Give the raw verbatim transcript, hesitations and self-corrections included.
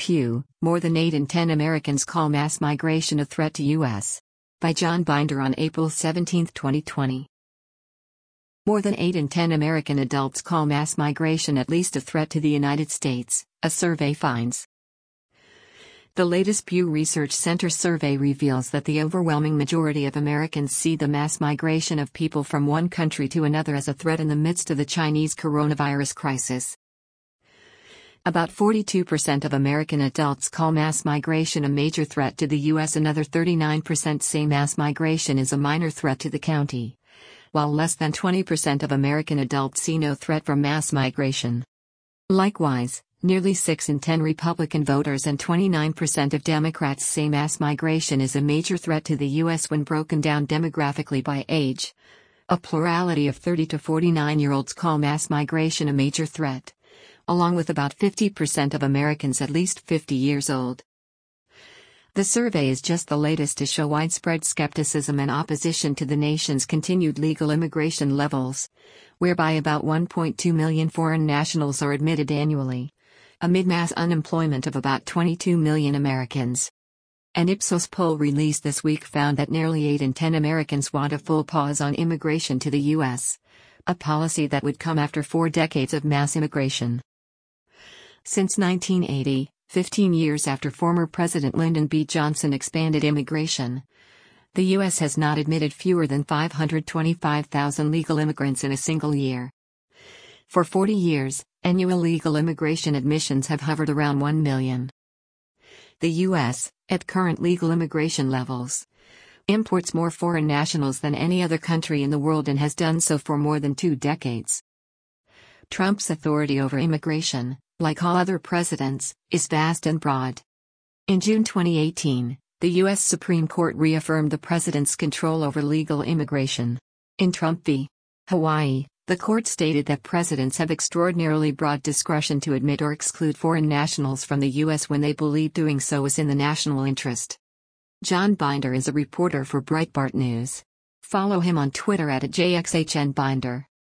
Pew, more than eight in ten Americans call mass migration a threat to U S By John Binder on April seventeenth, twenty twenty. More than eight in ten American adults call mass migration at least a threat to the United States, a survey finds. The latest Pew Research Center survey reveals that the overwhelming majority of Americans see the mass migration of people from one country to another as a threat in the midst of the Chinese coronavirus crisis. About forty-two percent of American adults call mass migration a major threat to the U S. Another thirty-nine percent say mass migration is a minor threat to the county, while less than twenty percent of American adults see no threat from mass migration. Likewise, nearly six in ten Republican voters and twenty-nine percent of Democrats say mass migration is a major threat to the U S when broken down demographically by age. A plurality of thirty to forty-nine-year-olds call mass migration a major threat, along with about fifty percent of Americans at least fifty years old. The survey is just the latest to show widespread skepticism and opposition to the nation's continued legal immigration levels, whereby about one point two million foreign nationals are admitted annually, amid mass unemployment of about twenty-two million Americans. An Ipsos poll released this week found that nearly eight in ten Americans want a full pause on immigration to the U S, a policy that would come after four decades of mass immigration. Since nineteen eighty, fifteen years after former President Lyndon B. Johnson expanded immigration, the U S has not admitted fewer than five hundred twenty-five thousand legal immigrants in a single year. For forty years, annual legal immigration admissions have hovered around one million. The U S, at current legal immigration levels, imports more foreign nationals than any other country in the world and has done so for more than two decades. Trump's authority over immigration, like all other presidents, is vast and broad. In June twenty eighteen, the U S Supreme Court reaffirmed the president's control over legal immigration. In Trump v. Hawaii, the court stated that presidents have extraordinarily broad discretion to admit or exclude foreign nationals from the U S when they believe doing so is in the national interest. John Binder is a reporter for Breitbart News. Follow him on Twitter at J X H N Binder.